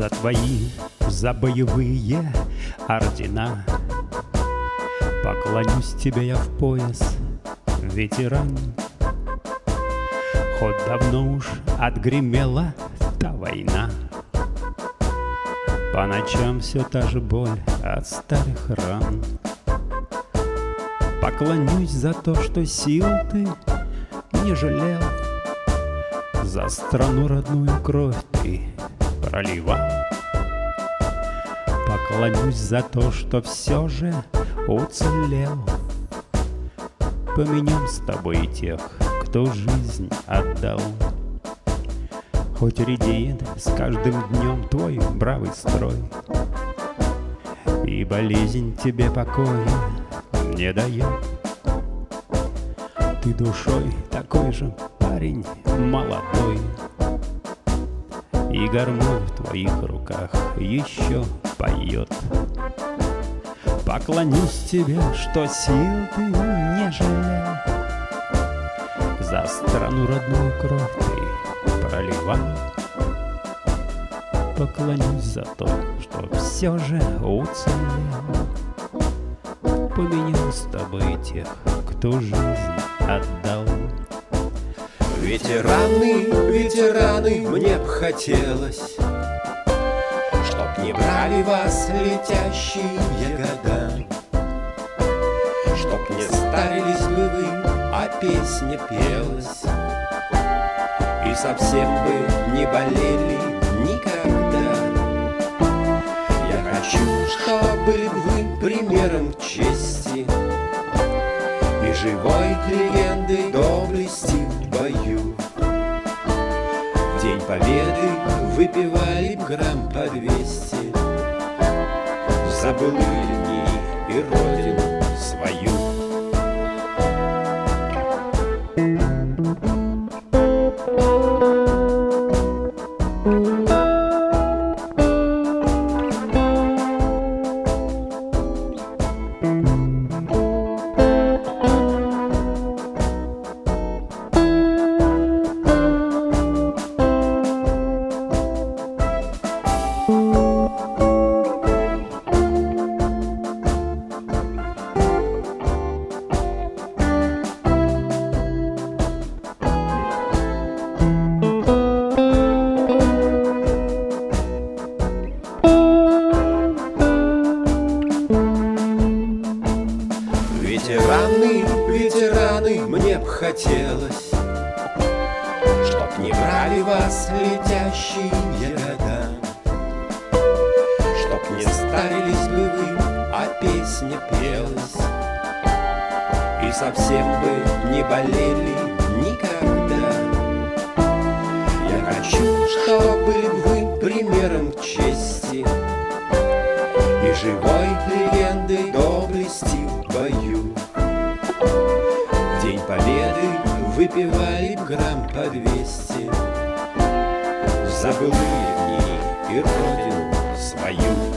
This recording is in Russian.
За твои, за боевые ордена поклонюсь тебе я в пояс, ветеран. Хоть давно уж отгремела та война, по ночам все та же боль от старых ран. Поклонюсь за то, что сил ты не жалел, за страну родную кровь ты проливал. Поклонюсь за то, что все же уцелел. Поменяем с тобой тех, кто жизнь отдал. Хоть редеет с каждым днем твой бравый строй, и болезнь тебе покоя не дает. Ты душой такой же парень молодой, и гармонь в твоих руках еще поет. Поклонюсь тебе, что сил ты не жалел, за страну родную кровь ты проливал. Поклонюсь за то, что все же уцелел. Поменял с тобой тех, кто жизнь отдал. Ветераны, ветераны, мне б хотелось, чтоб не брали вас летящие года, чтоб не старились бы вы, а песня пелась, и совсем бы не болели никогда. Я хочу, чтоб были бы вы примером чести и живой легендой доблести в бою. В день победы выпивали б грамм по 200 за былые дни и родину свою. Ветераны, ветераны, мне б хотелось, чтоб не брали вас летящие года, чтоб не старились бы вы, а песня пелась, и совсем бы не болели никогда. Я хочу, чтоб были бы вы примером чести и живой легендой доблести в бою. В день победы выпивали б грамм по 200 за былые дни и родину свою.